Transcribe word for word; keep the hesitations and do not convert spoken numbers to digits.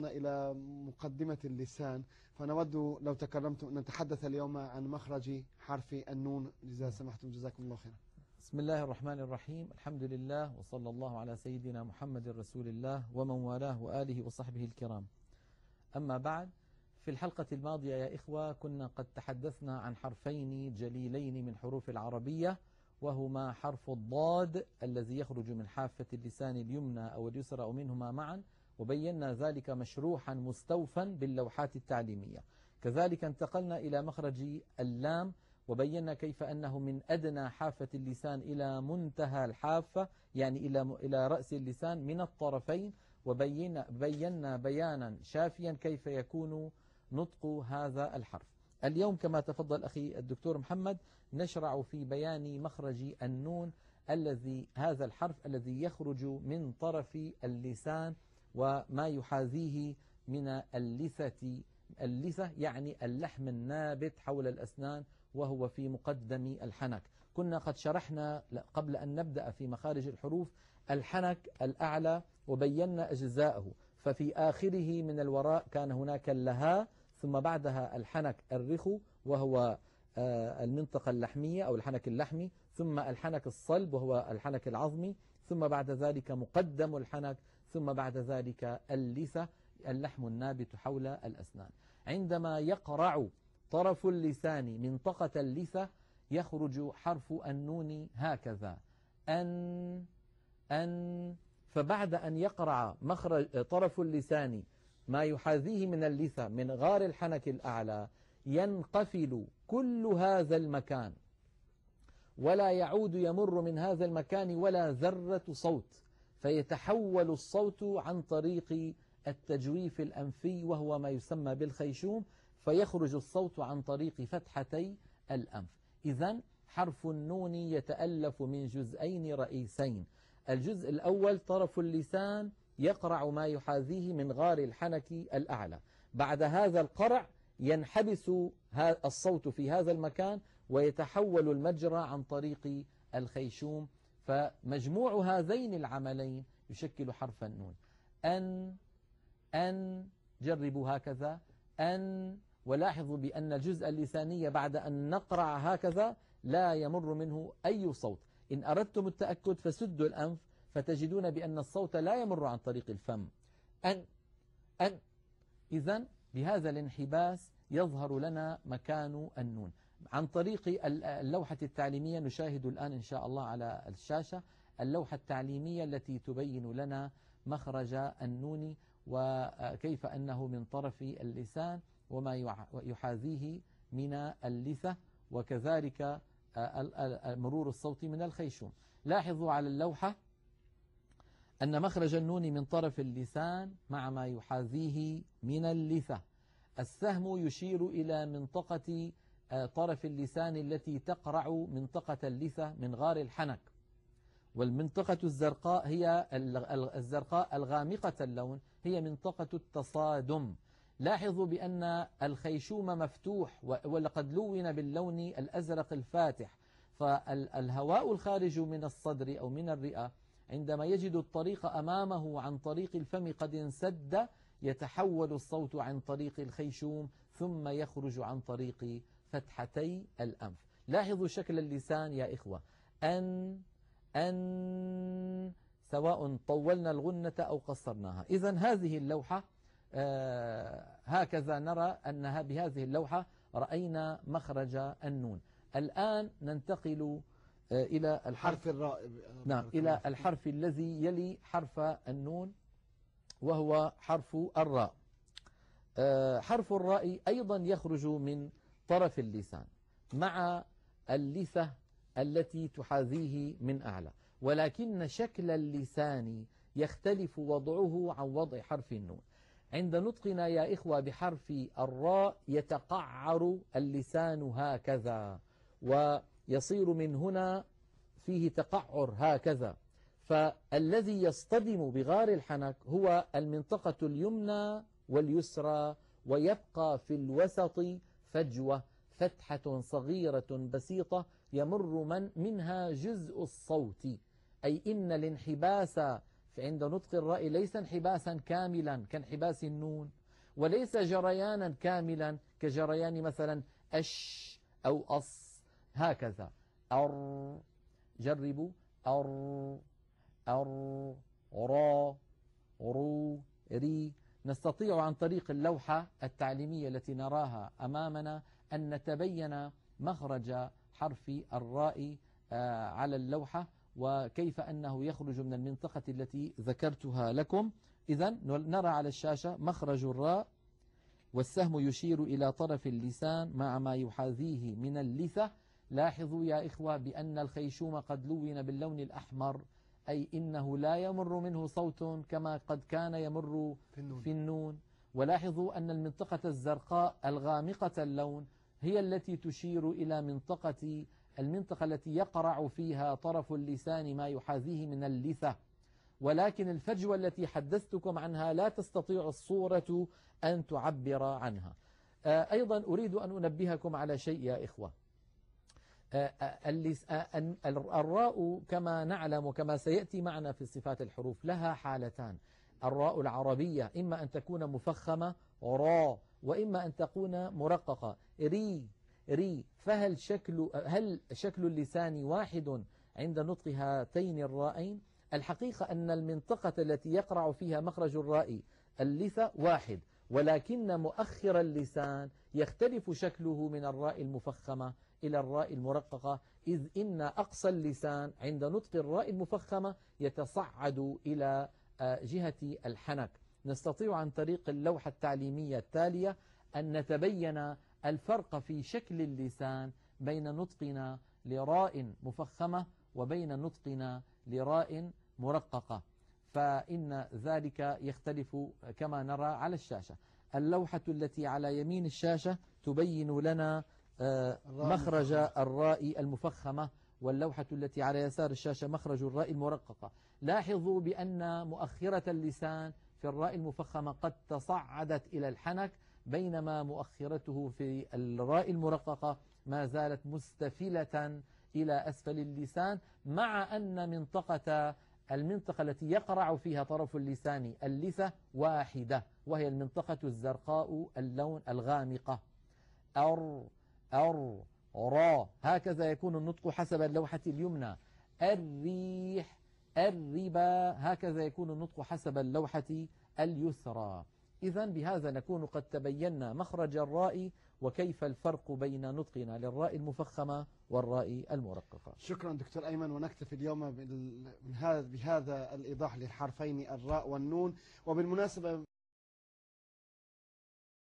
إلى مقدمة اللسان، فنود لو تكرمتم أن نتحدث اليوم عن مخرج حرف النون إذا سمحتم. جزاكم الله خيرا. بسم الله الرحمن الرحيم. الحمد لله وصلى الله على سيدنا محمد رسول الله ومن والاه وآله وصحبه الكرام. أما بعد، في الحلقة الماضية يا إخوة كنا قد تحدثنا عن حرفين جليلين من حروف العربية، وهما حرف الضاد الذي يخرج من حافة اللسان اليمنى أو اليسرى أو منهما معا، وبينا ذلك مشروحا مستوفا باللوحات التعليمية. كذلك انتقلنا إلى مخرج اللام، وبينا كيف أنه من أدنى حافة اللسان إلى منتهى الحافة، يعني إلى إلى رأس اللسان من الطرفين، وبينا بينا بيانا شافيا كيف يكون نطق هذا الحرف. اليوم كما تفضل أخي الدكتور محمد نشرع في بيان مخرج النون الذي هذا الحرف الذي يخرج من طرف اللسان وما يحاذيه من اللثة. اللثة يعني اللحم النابت حول الأسنان، وهو في مقدم الحنك. كنا قد شرحنا قبل أن نبدأ في مخارج الحروف الحنك الأعلى وبينا أجزاءه، ففي آخره من الوراء كان هناك اللهاء، ثم بعدها الحنك الرخو وهو المنطقة اللحمية أو الحنك اللحمي، ثم الحنك الصلب وهو الحنك العظمي، ثم بعد ذلك مقدم الحنك، ثم بعد ذلك اللثة اللحم النابت حول الأسنان. عندما يقرع طرف اللسان منطقة اللثة يخرج حرف النون هكذا أن أن فبعد أن يقرع مخرج طرف اللسان ما يحاذيه من اللثة من غار الحنك الأعلى ينقفل كل هذا المكان، ولا يعود يمر من هذا المكان ولا ذرة صوت، فيتحول الصوت عن طريق التجويف الأنفي وهو ما يسمى بالخيشوم، فيخرج الصوت عن طريق فتحتي الأنف. إذن حرف النون يتألف من جزئين رئيسين. الجزء الأول طرف اللسان يقرع ما يحاذيه من غار الحنك الأعلى، بعد هذا القرع ينحبس الصوت في هذا المكان ويتحول المجرى عن طريق الخيشوم، فمجموع هذين العملين يشكل حرف النون. أن أن جربوا هكذا أن، ولاحظوا بأن الجزء اللساني بعد أن نقرع هكذا لا يمر منه أي صوت. إن أردتم التأكد فسدوا الأنف فتجدون بأن الصوت لا يمر عن طريق الفم. أن أن إذن بهذا الانحباس يظهر لنا مكان النون. عن طريق اللوحة التعليمية نشاهد الآن إن شاء الله على الشاشة اللوحة التعليمية التي تبين لنا مخرج النون وكيف أنه من طرف اللسان وما يحاذيه من اللثة، وكذلك مرور الصوت من الخيشوم. لاحظوا على اللوحة أن مخرج النون من طرف اللسان مع ما يحاذيه من اللثة. السهم يشير إلى منطقة طرف اللسان التي تقرع منطقة اللثة من غار الحنك، والمنطقة الزرقاء هي الزرقاء الغامقة اللون هي منطقة التصادم. لاحظوا بأن الخيشوم مفتوح ولقد لون باللون الأزرق الفاتح، فالهواء الخارج من الصدر أو من الرئة عندما يجد الطريق أمامه عن طريق الفم قد انسد يتحول الصوت عن طريق الخيشوم ثم يخرج عن طريق فتحتي الأنف. لاحظوا شكل اللسان يا إخوة، أن أن سواء طولنا الغنة أو قصرناها. إذن هذه اللوحة آه هكذا نرى أنها بهذه اللوحة رأينا مخرج النون. الآن ننتقل آه إلى الحرف الراء. نعم، إلى الحرف الذي يلي حرف النون وهو حرف الراء. آه حرف الراء أيضا يخرج من طرف اللسان مع اللثة التي تحاذيه من أعلى، ولكن شكل اللسان يختلف وضعه عن وضع حرف النون. عند نطقنا يا إخوة بحرف الراء يتقعر اللسان هكذا ويصير من هنا فيه تقعر هكذا، فالذي يصطدم بغار الحنك هو المنطقة اليمنى واليسرى، ويبقى في الوسط فجوة فتحة صغيرة بسيطة يمر من منها جزء الصوت، أي إن الانحباس فعند نطق الراء ليس انحباسا كاملا كانحباس النون، وليس جريانا كاملا كجريان مثلا أش أو أص، هكذا. أر، جربوا، أر أر را رو ري. نستطيع عن طريق اللوحة التعليمية التي نراها أمامنا أن نتبين مخرج حرف الراء على اللوحة، وكيف أنه يخرج من المنطقة التي ذكرتها لكم. إذن نرى على الشاشة مخرج الراء، والسهم يشير إلى طرف اللسان مع ما يحاذيه من اللثة. لاحظوا يا إخوة بأن الخيشوم قد لون باللون الأحمر، أي إنه لا يمر منه صوت كما قد كان يمر في النون, في النون. ولاحظوا أن المنطقة الزرقاء الغامقة اللون هي التي تشير إلى منطقة المنطقة التي يقرع فيها طرف اللسان ما يحاذيه من اللثة، ولكن الفجوة التي حدثتكم عنها لا تستطيع الصورة أن تعبر عنها. أيضا أريد أن أنبهكم على شيء يا إخوة. الراء كما نعلم وكما سيأتي معنا في صفات الحروف لها حالتان. الراء العربية إما أن تكون مفخمة را، وإما أن تكون مرققة ري ري. فهل شكل هل شكل اللسان واحد عند نطق هاتين الرائين؟ الحقيقة أن المنطقة التي يقرع فيها مخرج الراء اللثة واحد، ولكن مؤخر اللسان يختلف شكله من الراء المفخمة إلى الراء المرققة، إذ إن أقصى اللسان عند نطق الراء المفخمة يتصعد إلى جهة الحنك. نستطيع عن طريق اللوحة التعليمية التالية أن نتبين الفرق في شكل اللسان بين نطقنا لراء مفخمة وبين نطقنا لراء مرققة، فإن ذلك يختلف كما نرى على الشاشة. اللوحة التي على يمين الشاشة تبين لنا مخرج الراء المفخمة، واللوحة التي على يسار الشاشة مخرج الراء المرققة. لاحظوا بأن مؤخرة اللسان في الراء المفخمة قد تصعدت إلى الحنك، بينما مؤخرته في الراء المرققة ما زالت مستفلة إلى أسفل اللسان، مع أن منطقة المنطقة التي يقرع فيها طرف اللسان اللثة واحدة، وهي المنطقة الزرقاء اللون الغامقة. أر أر را، هكذا يكون النطق حسب اللوحة اليمنى. الريح الربا، هكذا يكون النطق حسب اللوحة اليسرى. إذن بهذا نكون قد تبينا مخرج الراء وكيف الفرق بين نطقنا للراء المفخمة والراء المرققة. شكرا دكتور أيمن، ونكتفي اليوم من هذا بهذا الإيضاح للحرفين الراء والنون. وبالمناسبة